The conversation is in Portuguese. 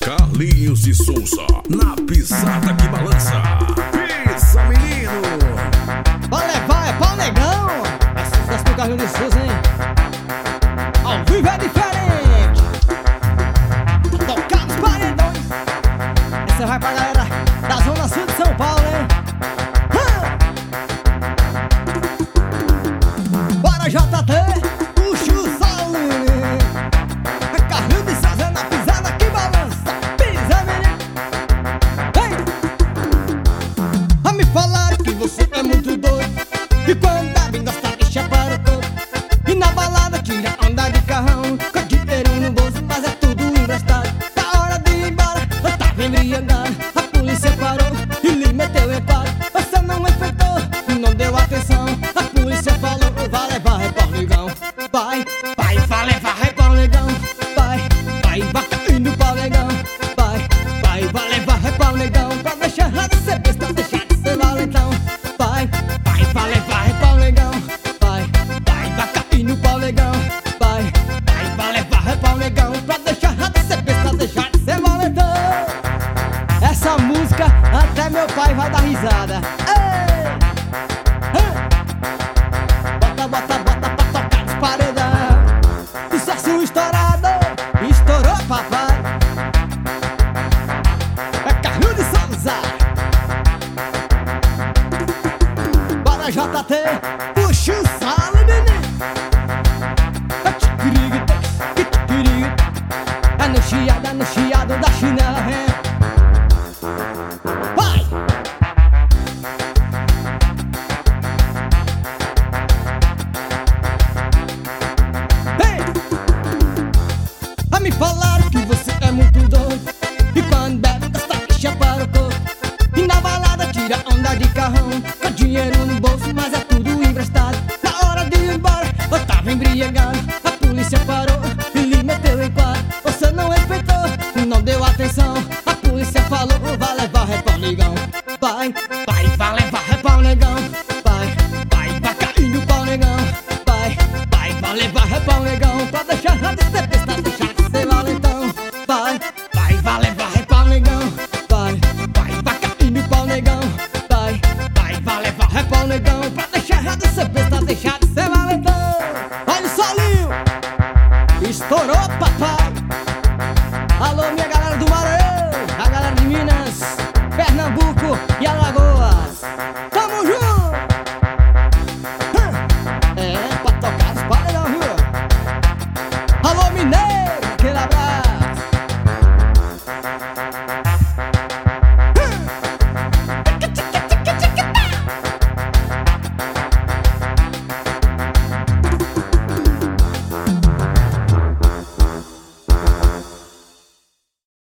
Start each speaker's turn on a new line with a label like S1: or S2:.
S1: Carlinhos de Souza, na pisada que balança. Pisa, menino!
S2: Pra levar é pau negão. É sucesso do Carlinhos de Souza, hein? Ao vivo é diferente. Tocar nos paredões. Essa vai pra galera da zona sul de São Paulo, hein? Bora JT, puxa o saúde. É Carlinhos de Souza na pisada que balança. Pisa, menino. Vem! A me falar que você é muito doido. E quando a bem gosta deixa para todo. E na balada queria andar de carrão, com dinheiro no bolso, mas é tudo emprestado. Na hora de ir embora, eu tava embriagado. A polícia parou e lhe meteu em quadro. Você não respeitou, não deu atenção. A polícia falou, vai levar é pau negão. Vai levar é pau negão. Vai indo pau negão. Vai levar é pau negão. Pra deixar de ser besta, deixar de ser valentão. Vai levar é pau negão. Vai indo pau negão. Vai levar é pau negão. Pra deixar de ser besta, deixar de ser valentão. Essa música até meu pai vai dar risada. Ei! Bota pra tocar nos paredão. Sucesso estourado, estourou papai. É Carlinhos de Souza. Bora JT, puxa o salo, menino. É no chiado da chinela,